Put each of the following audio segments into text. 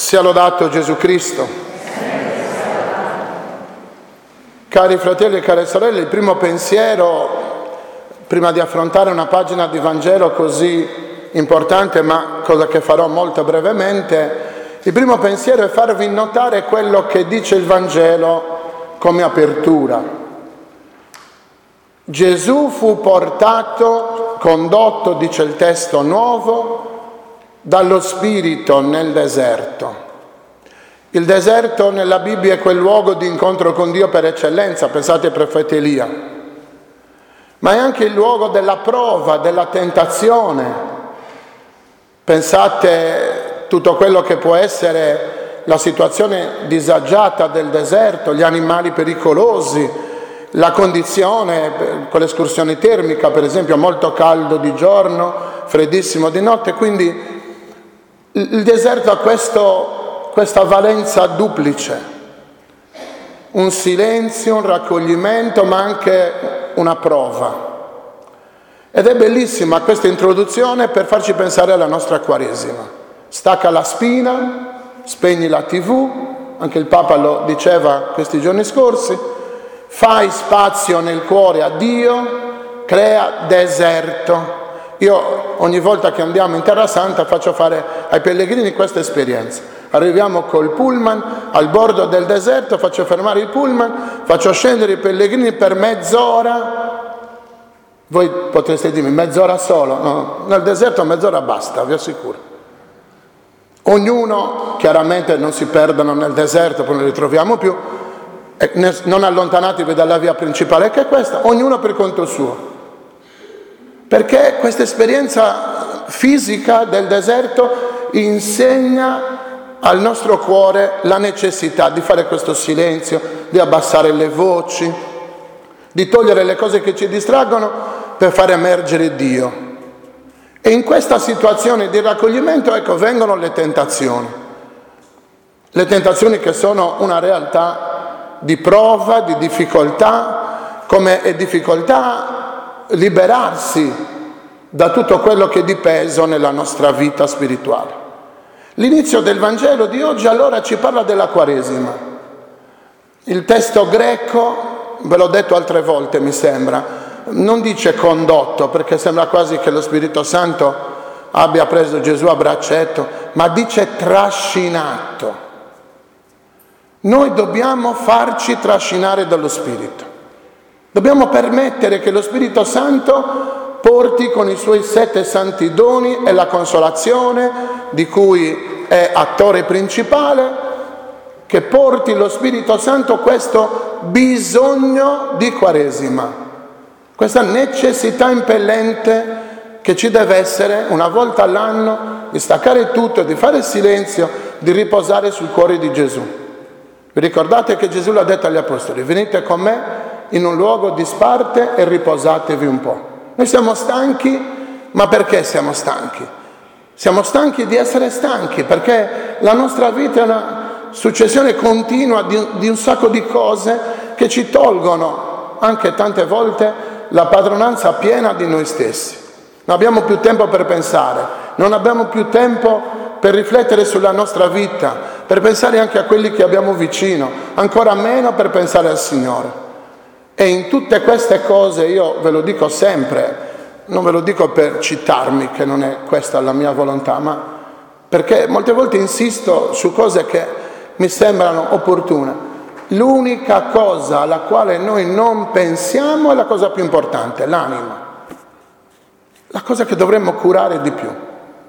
Sia lodato Gesù Cristo. Cari fratelli e care sorelle, il primo pensiero, prima di affrontare una pagina di Vangelo così importante, ma cosa che farò molto brevemente, il primo pensiero è farvi notare quello che dice il Vangelo come apertura. Gesù fu portato, condotto, dice il testo nuovo, dallo Spirito nel deserto. Il deserto nella Bibbia è quel luogo di incontro con Dio per eccellenza, pensate al profeta Elia, ma è anche il luogo della prova, della tentazione. Pensate tutto quello che può essere la situazione disagiata del deserto, gli animali pericolosi, la condizione con l'escursione termica, per esempio, molto caldo di giorno, freddissimo di notte, quindi il deserto ha questa valenza duplice, un silenzio, un raccoglimento, ma anche una prova. Ed è bellissima questa introduzione per farci pensare alla nostra Quaresima. Stacca la spina, spegni la TV, anche il Papa lo diceva questi giorni scorsi, fai spazio nel cuore a Dio, crea deserto. Io ogni volta che andiamo in Terra Santa faccio fare ai pellegrini questa esperienza. Arriviamo col pullman al bordo del deserto, faccio fermare il pullman, faccio scendere i pellegrini per mezz'ora. Voi potreste dirmi mezz'ora solo? No, nel deserto mezz'ora basta, vi assicuro. Ognuno, chiaramente non si perdono nel deserto, poi non li ritroviamo più, non allontanatevi dalla via principale che è questa, ognuno per conto suo. Perché questa esperienza fisica del deserto insegna al nostro cuore la necessità di fare questo silenzio, di abbassare le voci, di togliere le cose che ci distraggono per far emergere Dio. E in questa situazione di raccoglimento, ecco, vengono le tentazioni. Le tentazioni che sono una realtà di prova, di difficoltà, come è difficoltà liberarsi da tutto quello che è di peso nella nostra vita spirituale. L'inizio del Vangelo di oggi allora ci parla della Quaresima. Il testo greco, ve l'ho detto altre volte mi sembra, non dice condotto, perché sembra quasi che lo Spirito Santo abbia preso Gesù a braccetto, ma dice trascinato. Noi dobbiamo farci trascinare dallo Spirito. Dobbiamo permettere che lo Spirito Santo porti con i suoi 7 santi doni e la consolazione di cui è attore principale, che porti lo Spirito Santo questo bisogno di Quaresima, questa necessità impellente che ci deve essere una volta all'anno di staccare tutto, di fare silenzio, di riposare sul cuore di Gesù. Vi ricordate che Gesù l'ha detto agli Apostoli: venite con me in un luogo di sparte e riposatevi un po'. Noi siamo stanchi, ma perché siamo stanchi? Siamo stanchi di essere stanchi, perché la nostra vita è una successione continua di un sacco di cose che ci tolgono anche tante volte la padronanza piena di noi stessi. Non abbiamo più tempo per pensare, non abbiamo più tempo per riflettere sulla nostra vita, per pensare anche a quelli che abbiamo vicino, ancora meno per pensare al Signore. E in tutte queste cose, io ve lo dico sempre, non ve lo dico per citarmi, che non è questa la mia volontà, ma perché molte volte insisto su cose che mi sembrano opportune. L'unica cosa alla quale noi non pensiamo è la cosa più importante, l'anima. La cosa che dovremmo curare di più.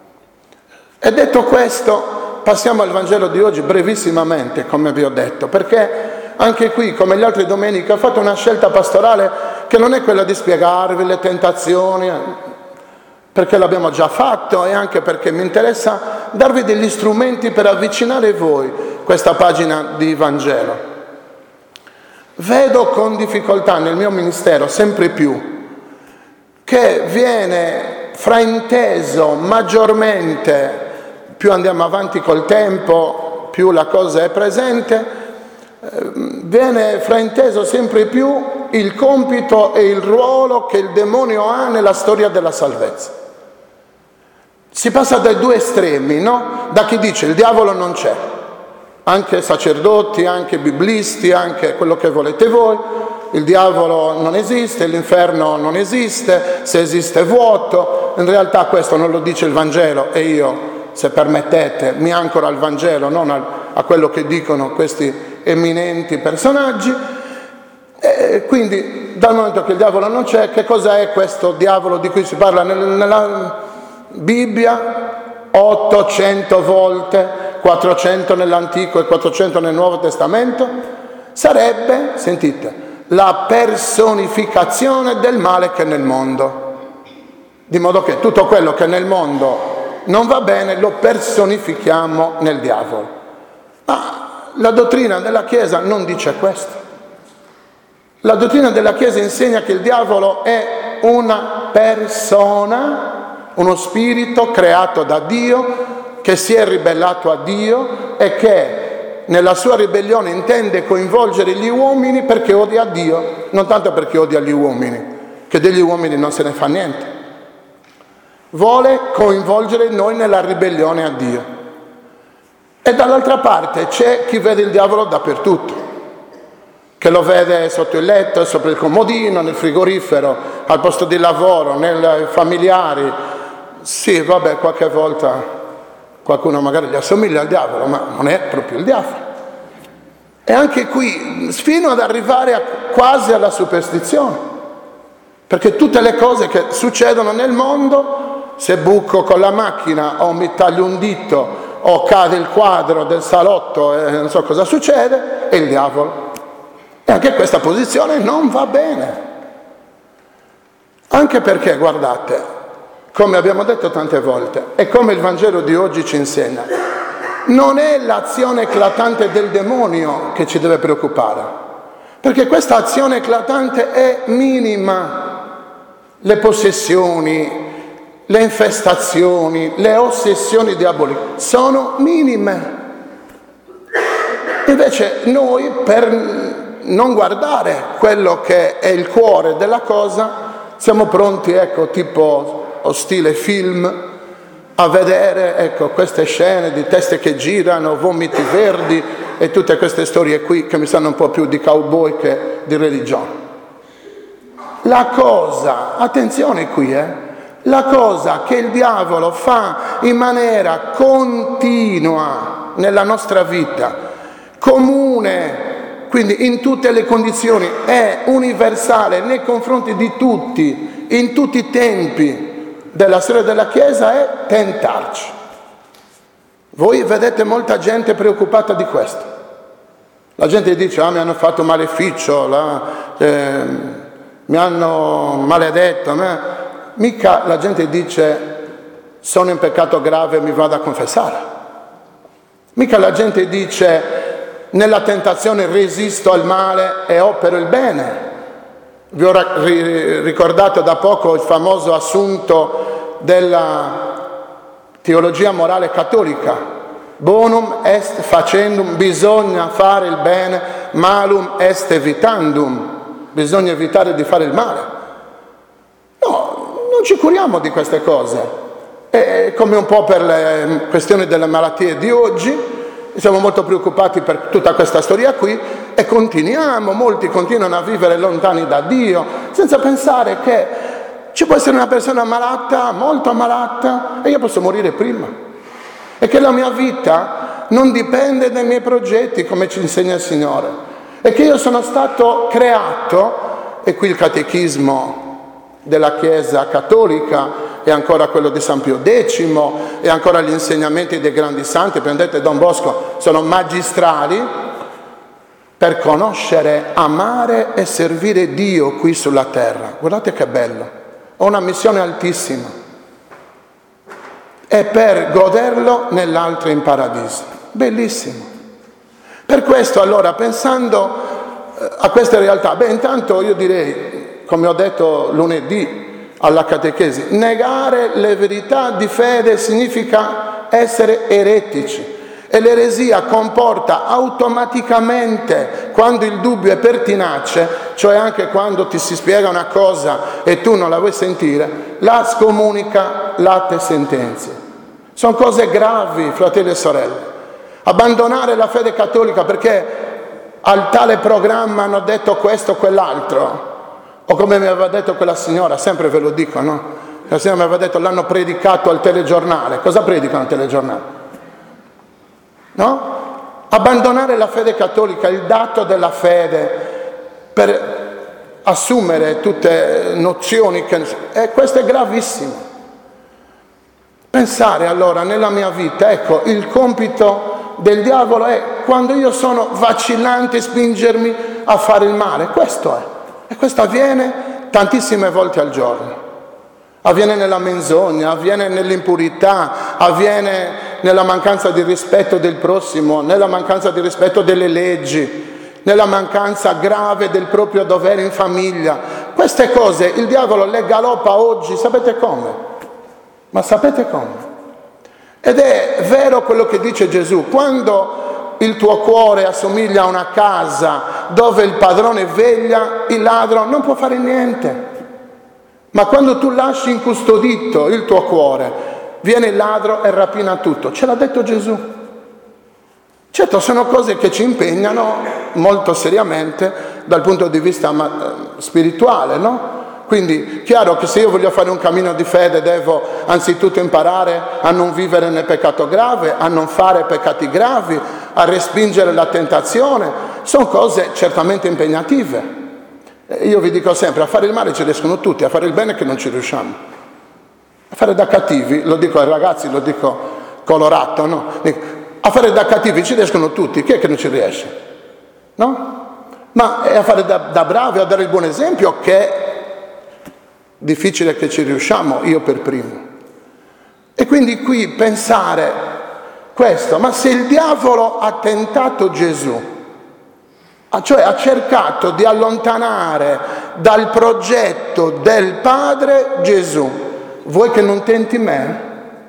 E detto questo, passiamo al Vangelo di oggi brevissimamente, come vi ho detto, perché anche qui, come le altre domeniche, ho fatto una scelta pastorale che non è quella di spiegarvi le tentazioni, perché l'abbiamo già fatto, e anche perché mi interessa darvi degli strumenti per avvicinare voi questa pagina di Vangelo. Vedo con difficoltà nel mio ministero sempre più che viene frainteso maggiormente, più andiamo avanti col tempo, più la cosa è presente, viene frainteso sempre più il compito e il ruolo che il demonio ha nella storia della salvezza. Si passa dai due estremi, no? Da chi dice il diavolo non c'è, anche sacerdoti, anche biblisti, anche quello che volete voi. Il diavolo non esiste, l'inferno non esiste, se esiste è vuoto. In realtà questo non lo dice il Vangelo e io, se permettete, mi ancoro al Vangelo, non a quello che dicono questi eminenti personaggi. E quindi dal momento che il diavolo non c'è, che cosa è questo diavolo di cui si parla nella Bibbia? 800 volte, 400 nell'Antico e 400 nel Nuovo Testamento. Sarebbe, sentite, la personificazione del male che è nel mondo, di modo che tutto quello che nel mondo non va bene lo personifichiamo nel diavolo. Ma la dottrina della Chiesa non dice questo. La dottrina della Chiesa insegna che il diavolo è una persona, uno spirito creato da Dio, che si è ribellato a Dio e che nella sua ribellione intende coinvolgere gli uomini perché odia Dio, non tanto perché odia gli uomini, che degli uomini non se ne fa niente. Vuole coinvolgere noi nella ribellione a Dio. E dall'altra parte c'è chi vede il diavolo dappertutto, che lo vede sotto il letto, sopra il comodino, nel frigorifero, al posto di lavoro, nei familiari. Sì, vabbè, qualche volta qualcuno magari gli assomiglia al diavolo, ma non è proprio il diavolo. E anche qui, fino ad arrivare quasi alla superstizione, perché tutte le cose che succedono nel mondo, se buco con la macchina o mi taglio un dito o cade il quadro del salotto e non so cosa succede, è il diavolo. E anche questa posizione non va bene. Anche perché, guardate, come abbiamo detto tante volte, e come il Vangelo di oggi ci insegna, non è l'azione eclatante del demonio che ci deve preoccupare, perché questa azione eclatante è minima. Le possessioni, le infestazioni, le ossessioni diaboliche sono minime. Invece noi, per non guardare quello che è il cuore della cosa, siamo pronti, ecco, tipo o stile film, a vedere, ecco, queste scene di teste che girano, vomiti verdi e tutte queste storie qui che mi sanno un po' più di cowboy che di religione. La cosa, attenzione qui, la cosa che il diavolo fa in maniera continua nella nostra vita, comune, quindi in tutte le condizioni, è universale nei confronti di tutti, in tutti i tempi della storia della Chiesa, è tentarci. Voi vedete molta gente preoccupata di questo. La gente dice, mi hanno fatto maleficio, mi hanno maledetto. Mica la gente dice, sono in peccato grave, mi vado a confessare. Mica la gente dice, nella tentazione resisto al male e opero il bene. Vi ho ricordato da poco il famoso assunto della teologia morale cattolica. Bonum est facendum, bisogna fare il bene, malum est evitandum, bisogna evitare di fare il male. No, non ci curiamo di queste cose. E come un po' per le questioni delle malattie di oggi, siamo molto preoccupati per tutta questa storia qui e molti continuano a vivere lontani da Dio, senza pensare che ci può essere una persona malata, molto malata, e io posso morire prima. E che la mia vita non dipende dai miei progetti, come ci insegna il Signore. E che io sono stato creato, e qui il catechismo della Chiesa cattolica, e ancora quello di San Pio X, e ancora gli insegnamenti dei grandi santi, prendete Don Bosco, sono magistrali per conoscere, amare e servire Dio qui sulla terra. Guardate che bello, ho una missione altissima, e per goderlo nell'altro in paradiso. Bellissimo. Per questo allora, pensando a queste realtà, intanto io direi, come ho detto lunedì alla catechesi, negare le verità di fede significa essere eretici, e l'eresia comporta automaticamente, quando il dubbio è pertinace, cioè anche quando ti si spiega una cosa e tu non la vuoi sentire, la scomunica, la te sentenze. Sono cose gravi, fratelli e sorelle. Abbandonare la fede cattolica perché al tale programma hanno detto questo o quell'altro, o come mi aveva detto quella signora, sempre ve lo dico, no? La signora mi aveva detto l'hanno predicato al telegiornale. Cosa predicano al telegiornale? No? Abbandonare la fede cattolica, il dato della fede, per assumere tutte nozioni questo è gravissimo. Pensare allora nella mia vita, ecco, il compito del diavolo è, quando io sono vacillante, spingermi a fare il male. Questo è. E questo avviene tantissime volte al giorno. Avviene nella menzogna, avviene nell'impurità, avviene nella mancanza di rispetto del prossimo, nella mancanza di rispetto delle leggi, nella mancanza grave del proprio dovere in famiglia. Queste cose il diavolo le galoppa oggi, sapete come? Ma sapete come? Ed è vero quello che dice Gesù: quando il tuo cuore assomiglia a una casa dove il padrone veglia, il ladro non può fare niente. Ma quando tu lasci incustodito il tuo cuore, viene il ladro e rapina tutto. Ce l'ha detto Gesù. Certo, sono cose che ci impegnano molto seriamente dal punto di vista spirituale, no? Quindi, chiaro che se io voglio fare un cammino di fede devo anzitutto imparare a non vivere nel peccato grave, a non fare peccati gravi, a respingere la tentazione. Sono cose certamente impegnative. Io vi dico sempre, a fare il male ci riescono tutti, a fare il bene che non ci riusciamo. A fare da cattivi, lo dico ai ragazzi, lo dico colorato, no? A fare da cattivi ci riescono tutti, chi è che non ci riesce? No? Ma è a fare da bravi, a dare il buon esempio che è difficile che ci riusciamo, io per primo. E quindi qui pensare questo, ma se il diavolo ha tentato Gesù, cioè ha cercato di allontanare dal progetto del Padre Gesù, vuoi che non tenti me?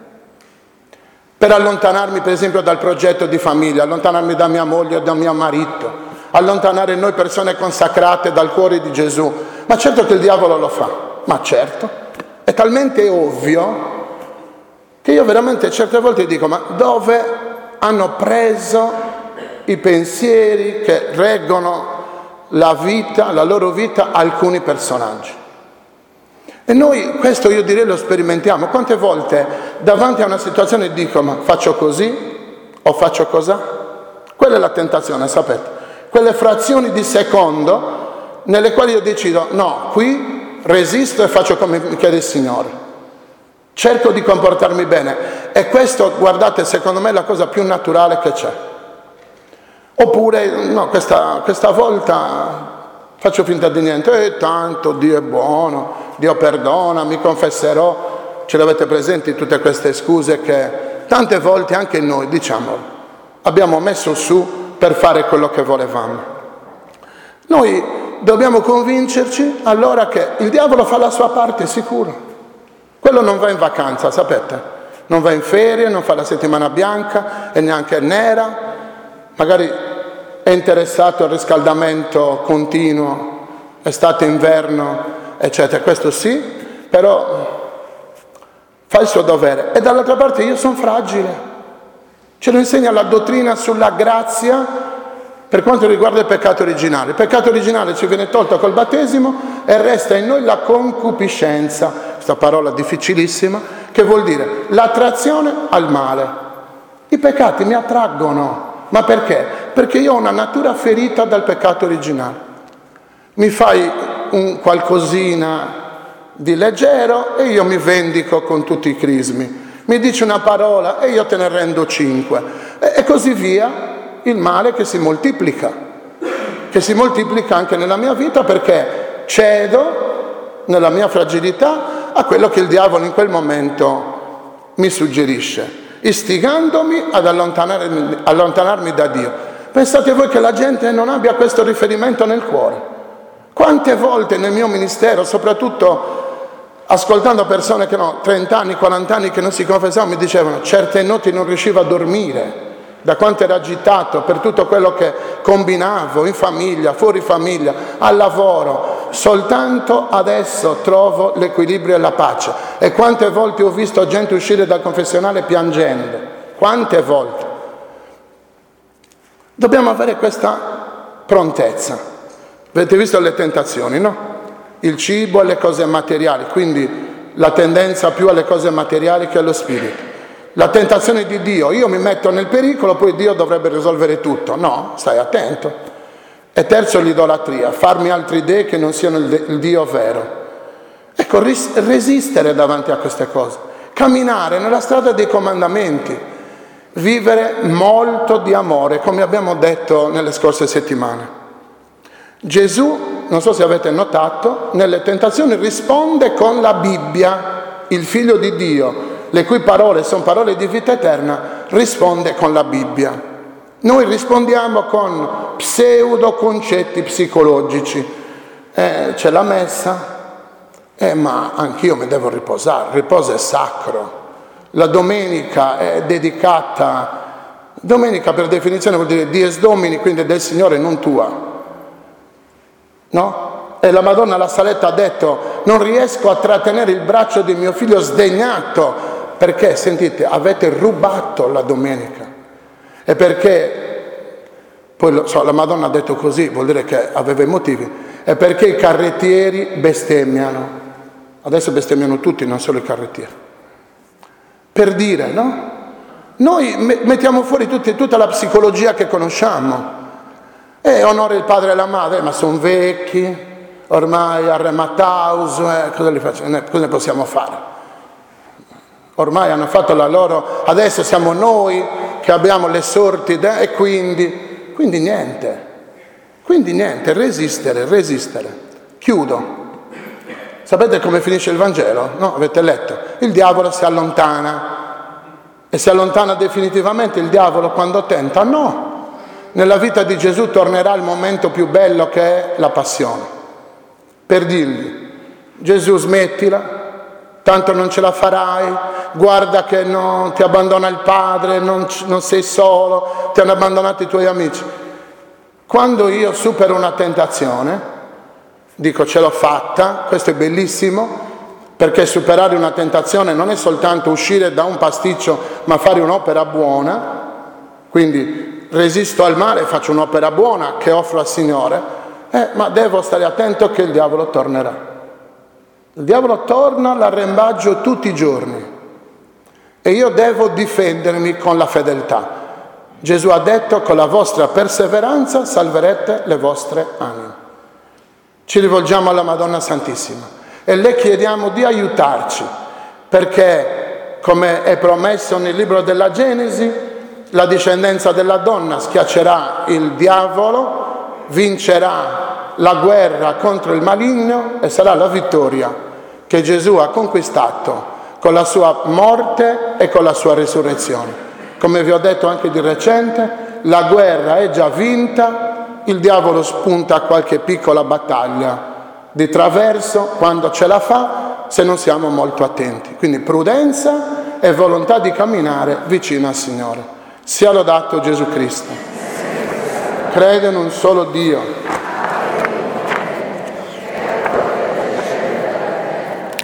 Per allontanarmi per esempio dal progetto di famiglia, allontanarmi da mia moglie o da mio marito, allontanare noi persone consacrate dal cuore di Gesù. Ma certo che il diavolo lo fa. Ma certo, è talmente ovvio che io veramente certe volte dico: ma dove hanno preso i pensieri che reggono la vita, la loro vita, alcuni personaggi? E noi questo, io direi, lo sperimentiamo. Quante volte davanti a una situazione dico: ma faccio così o faccio così? Quella è la tentazione, sapete? Quelle frazioni di secondo nelle quali io decido: no, qui resisto e faccio come mi chiede il Signore. Cerco di comportarmi bene. E questo, guardate, secondo me è la cosa più naturale che c'è. Oppure, no, questa volta faccio finta di niente. Tanto Dio è buono, Dio perdona, mi confesserò. Ce l'avete presenti tutte queste scuse che tante volte anche noi, diciamolo, abbiamo messo su per fare quello che volevamo. Noi dobbiamo convincerci allora che il diavolo fa la sua parte sicuro. Quello non va in vacanza, sapete? Non va in ferie, non fa la settimana bianca e neanche nera. Magari è interessato al riscaldamento continuo, estate, inverno, eccetera. Questo sì, però fa il suo dovere. E dall'altra parte io sono fragile. Ce lo insegna la dottrina sulla grazia per quanto riguarda il peccato originale. Il peccato originale ci viene tolto col battesimo e resta in noi la concupiscenza, questa parola difficilissima, che vuol dire l'attrazione al male. I peccati mi attraggono. Ma perché? Perché io ho una natura ferita dal peccato originale. Mi fai un qualcosina di leggero e io mi vendico con tutti i crismi. Mi dici una parola e io te ne rendo 5. E così via. Il male che si moltiplica anche nella mia vita, perché cedo nella mia fragilità a quello che il diavolo in quel momento mi suggerisce, istigandomi ad allontanarmi da Dio. Pensate voi che la gente non abbia questo riferimento nel cuore? Quante volte nel mio ministero, soprattutto ascoltando persone che hanno 30 anni, 40 anni che non si confessavano, mi dicevano: certe notti non riuscivo a dormire da quanto ero agitato per tutto quello che combinavo in famiglia, fuori famiglia, al lavoro. Soltanto adesso trovo l'equilibrio e la pace. E quante volte ho visto gente uscire dal confessionale piangendo, quante volte. Dobbiamo avere questa prontezza. Avete visto le tentazioni, no? Il cibo e le cose materiali, quindi la tendenza più alle cose materiali che allo spirito. La tentazione di Dio, io mi metto nel pericolo, poi Dio dovrebbe risolvere tutto. No, stai attento. E terzo, l'idolatria, farmi altre idee che non siano il Dio vero. Ecco, resistere davanti a queste cose, camminare nella strada dei comandamenti, vivere molto di amore, come abbiamo detto nelle scorse settimane. Gesù, non so se avete notato, nelle tentazioni risponde con la Bibbia, il Figlio di Dio, le cui parole sono parole di vita eterna, risponde con la Bibbia. Noi rispondiamo con pseudo concetti psicologici. C'è la messa, ma anch'io mi devo riposare, il riposo è sacro. La domenica è dedicata, domenica per definizione vuol dire dies domini, quindi del Signore, non tua. No? E la Madonna alla Saletta ha detto: non riesco a trattenere il braccio di mio figlio sdegnato, perché, sentite, avete rubato la domenica. E perché, poi lo so, la Madonna ha detto così, vuol dire che aveva i motivi, è perché i carrettieri bestemmiano. Adesso bestemmiano tutti, non solo i carrettieri. Per dire, no? Noi mettiamo fuori tutta la psicologia che conosciamo. Onora il padre e la madre, ma sono vecchi, ormai a Remataus, cosa ne possiamo fare? Ormai hanno fatto la loro, adesso siamo noi che abbiamo le sorti, e quindi niente, resistere. Chiudo. Sapete come finisce il Vangelo? No? Avete letto? Il diavolo si allontana. E si allontana definitivamente il diavolo quando tenta? No. Nella vita di Gesù tornerà il momento più bello, che è la passione, per dirgli: Gesù, smettila, tanto non ce la farai, guarda che non ti abbandona il Padre, non sei solo, ti hanno abbandonato i tuoi amici. Quando io supero una tentazione, dico: ce l'ho fatta, questo è bellissimo, perché superare una tentazione non è soltanto uscire da un pasticcio, ma fare un'opera buona. Quindi resisto al male e faccio un'opera buona che offro al Signore, ma devo stare attento che il diavolo tornerà. Il diavolo torna all'arrembaggio tutti i giorni e io devo difendermi con la fedeltà. Gesù ha detto: con la vostra perseveranza salverete le vostre anime. Ci rivolgiamo alla Madonna Santissima e le chiediamo di aiutarci, perché, come è promesso nel libro della Genesi, la discendenza della donna schiaccerà il diavolo, vincerà la guerra contro il maligno e sarà la vittoria che Gesù ha conquistato con la sua morte e con la sua risurrezione. Come vi ho detto anche di recente, la guerra è già vinta, il diavolo spunta a qualche piccola battaglia di traverso quando ce la fa, se non siamo molto attenti. Quindi prudenza e volontà di camminare vicino al Signore. Sia lodato Gesù Cristo. Credo in un solo Dio,